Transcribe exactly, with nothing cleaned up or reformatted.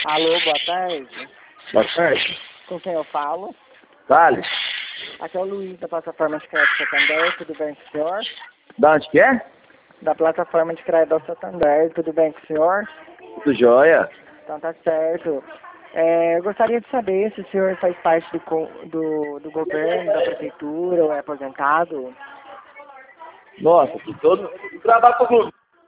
Alô, boa tarde. Boa tarde. Com quem eu falo? Thales. Aqui é o Luiz, da plataforma de crédito Santander, tudo bem com o senhor? Da onde que é? Da plataforma de crédito Santander, tudo bem com o senhor? Tudo jóia. Então tá certo. É, eu gostaria de saber se o senhor faz parte do, co- do, do governo, da prefeitura, ou é aposentado? Nossa, que todo... Eu trabalho com